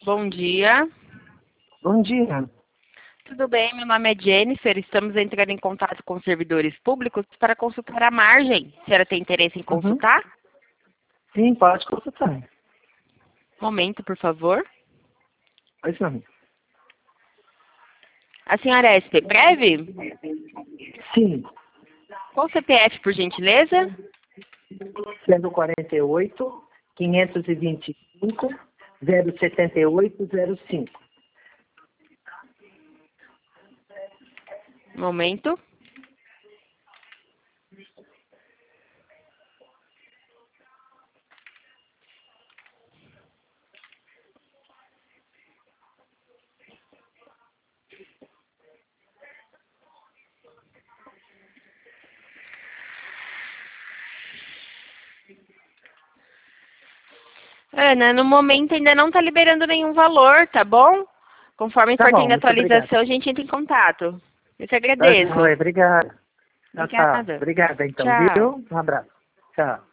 Bom dia. Bom dia. Tudo bem? Meu nome é Jennifer. Estamos entrando em contato com servidores públicos para consultar a margem. A senhora tem interesse em Uhum. consultar? Sim, pode consultar. Momento, por favor. Pois não. A senhora é SP Breve? Sim, Qual o CPF, por gentileza? sendo 48, 525, 07805. Momento. Ana, no momento ainda não está liberando nenhum valor, tá bom? Conforme Tá for bom, tendo muito obrigado. atualização, a gente entra em contato. Eu te Tá agradeço. joia, obrigado. Tá. Obrigada. Obrigada então, Tchau. viu? Um abraço. Tchau.